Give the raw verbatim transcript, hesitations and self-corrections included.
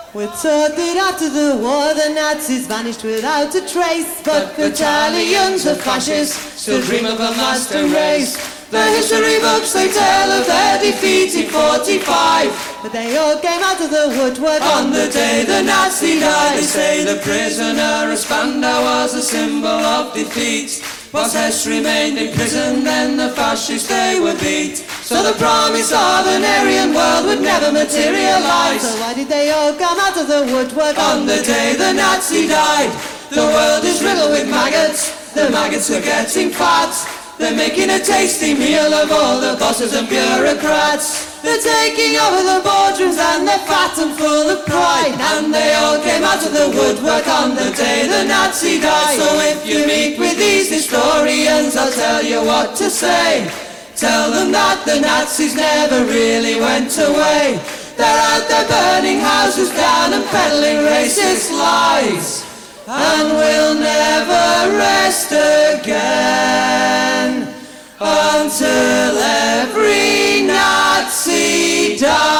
We're taught that after the war the Nazis vanished without a trace, but battalions of fascists still dream of a master race. The history books they tell of their defeat in forty-five, but they all came out of the woodwork on the day the Nazi died. They say the prisoner of Spandau was a symbol of defeat. Whilst Hess remained in prison, then the fascists they were beat. So the promise of an Aryan world would never materialize. So why did they all come out of the woodwork on the day the Nazi died? The world is riddled with maggots, the maggots are getting fat. They're making a tasty meal of all the bosses and bureaucrats. They're taking over the boardrooms and they're fat and full of pride. And they all came out of the woodwork on the day the Nazi died. So if you meet with these historians, I'll tell you what to say. Tell them that the Nazis never really went away. They're out there burning houses down and peddling racist lies, and will never rest again until every Nazi dies.